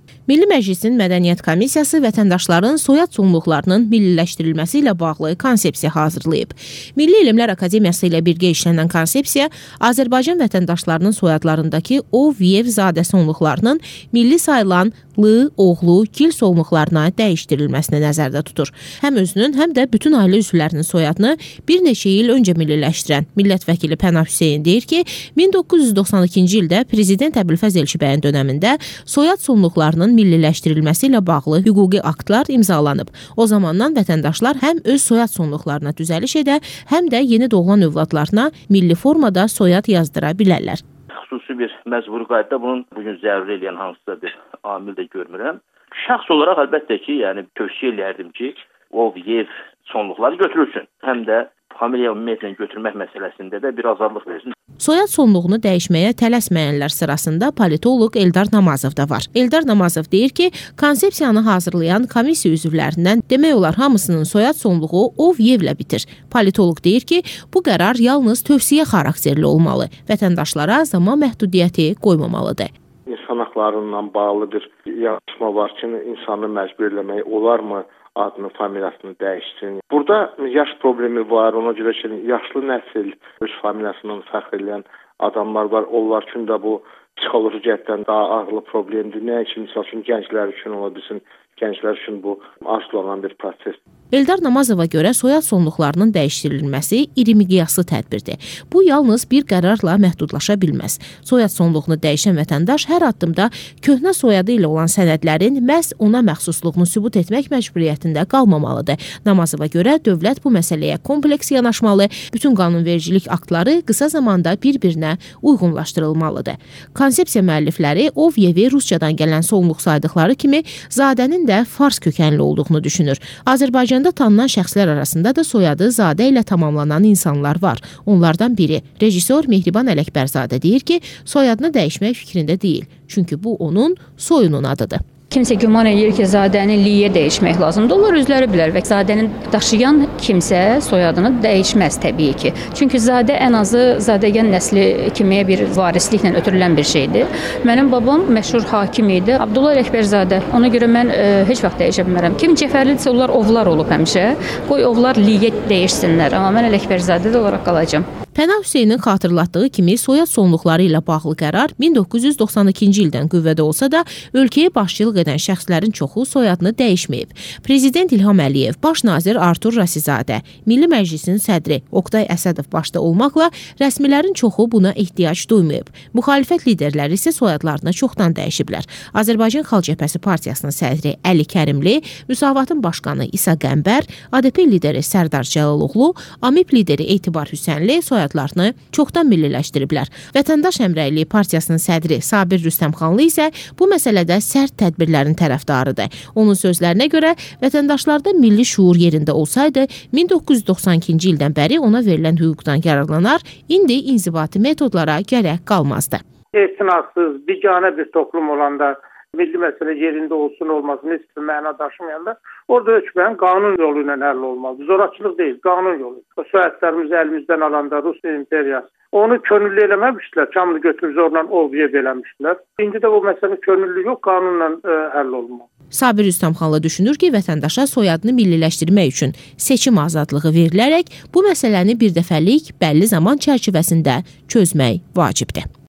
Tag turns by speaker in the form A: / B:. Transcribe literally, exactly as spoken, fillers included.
A: Milli Məclisin Mədəniyyət Komissiyası vətəndaşların soyad sonluqlarının milliləşdirilməsi ilə bağlı konsepsiya hazırlayıb. Milli Elmlər Akademiyası ilə birgə işlənən konsepsiya Azərbaycan vətəndaşlarının soyadlarındakı ov, yev, zadə sonluqlarının milli sayılan lı, oğlu, gil sonluqlarına dəyişdirilməsini nəzərdə tutur. Həm özünün, həm də bütün ailə üzvlərinin soyadını bir neçə il öncə milliləşdirən millət vəkili Pənah Hüseyn deyir ki, min doqquz yüz doxsan ikinci ildə Prezident Əbülfəz Elçibəyin dönəmində soyad sonluqlarının milliləşdirilməsi ilə bağlı hüquqi aktlar imzalanıb. O zamandan vətəndaşlar həm öz soyad sonluqlarına düzəliş edə, həm də yeni doğulan övladlarına milli formada soyad yazdıra bilərlər.
B: Xüsusi bir məcburi qaydada bunun bugün zəruri eləyən hansısa bir amil də görmürəm. Şəxs olaraq əlbəttə ki, yəni tövsiyə eləyərdim ki, ov, yev sonluqları götürülsün. Həm də familiya ümumiyyətlə götürmək məsələsində də bir azadlıq versin.
A: Soyad sonluğunu dəyişməyə tələsməyənlər sırasında politoloq Eldar Namazov da var. Eldar Namazov deyir ki, konsepsiyanı hazırlayan komissiya üzvlərindən demək olar hamısının soyad sonluğu ov, yevlə bitir. Politoloq deyir ki, bu qərar yalnız tövsiyə xarakterli olmalı. Vətəndaşlara zaman məhdudiyyəti qoymamalıdır.
C: İnsan haqlarından bağlı bir yarışma var ki, insanı məcbur eləmək olarmı? Adını, familiyasını dəyişsin. Burada yaş problemi var, ona görə ki, yaşlı nəsil öz familiyasından fəxr edən adamlar var. Onlar üçün də bu psixoloji cəhətdən daha ağırlı problemdir. Nə üçün, misal üçün gənclər üçün ola bilsin, gənclər üçün bu arzulanan bir proses.
A: Eldar Namazova görə soyad sonluqlarının dəyişdirilməsi iri miqyaslı tədbirdir. Bu yalnız bir qərarla məhdudlaşa bilməz. Soyad sonluğunu dəyişən vətəndaş hər addımda köhnə soyadı ilə olan sənədlərin məhz ona məxsusluğunu sübut etmək məcburiyyətində qalmamalıdır. Namazova görə dövlət bu məsələyə kompleks yanaşmalı, bütün qanunvericilik aktları qısa zamanda bir-birinə uyğunlaşdırılmalıdır. Konsepsiya müəllifləri ov, yevi ruscadan gələn sonluq saydıqları kimi zadənin də fars kökənli olduğunu düşünür. Azərbaycan Azərbaycanda tanınan şəxslər arasında da soyadı zadə ilə tamamlanan insanlar var. Onlardan biri rejissor Mehriban Ələkbərzadə deyir ki, soyadını dəyişmək fikrində deyil. Çünki bu onun soyunun adıdır.
D: Kimsə güman edir ki, zadəni liyə dəyişmək lazımdır. Onlar özləri bilər və zadəni daşıyan kimsə soyadını dəyişməz təbii ki. Çünki zadə ən azı zadəgən nəsli kimi bir varisliklə ötürülən bir şeydir. Mənim babam məşhur hakim idi, Abdullah Ələkbərzadə. Ona görə mən e, heç vaxt dəyişə bilmərəm. Kim cəfərlidirsə onlar ovlar olub həmişə. Qoy ovlar liyə dəyişsinlər, amma mən Ələkbərzadə də olaraq qalacağam.
A: Pənah Hüseynin xatırlatdığı kimi soyad sonluqları ilə bağlı qərar min doqquz yüz doxsan ikinci ildən qüvvədə olsa da, ölkəyə başçılıq edən şəxslərin çoxu soyadını dəyişməyib. Prezident İlham Əliyev, Baş nazir Artur Rasizadə, Milli Məclisin sədri Oqtay Əsədov başda olmaqla rəsmilərin çoxu buna ehtiyac duymayıb. Müxalifət liderləri isə soyadlarını çoxdan dəyişiblər. Azərbaycan Xalq Cəbhəsi Partiyasının sədri Əli Kərimli, Müsavatın başqanı İsa Qəmbər, A D P lideri Sərdar Cəlaloğlu, AMİP lideri Etibar Hüsənli soyadlarını çoxdan milliləşdiriblər. Vətəndaş Həmrəyliyi Partiyasının sədri Sabir Rüstəmxanlı isə bu məsələdə sərt tədbirlərin tərəfdarıdır. Onun sözlərinə görə vətəndaşlarda milli şuur yerində olsaydı, min doqquz yüz doxsan ikinci ildən bəri ona verilən hüquqdan yararlanar, indi inzibati metodlara gərək qalmazdı.
E: İstinasız, biganə bir toplum olanda, milli məsələ yerində olsun olmasın, heç bir məna daşımayanda, orada hökmən qanun yolu ilə həll olmalıdır. Zorakılıq deyil, qanun yolu. O soyadlarımızı əlimizdən alanda Rus imperiyası onu könüllü eləməmişdilər, camını götürüb zorla ovyev eləmişdilər. İndi də bu məsələ könüllü yox, qanunla e, həll olmalı.
A: Sabir Rüstəmxanlı düşünür ki, vətəndaşa soyadını milliləşdirmək üçün seçim azadlığı verilərək bu məsələni birdəfəlik bəlli zaman çərçivəsində çözmək vacibdir.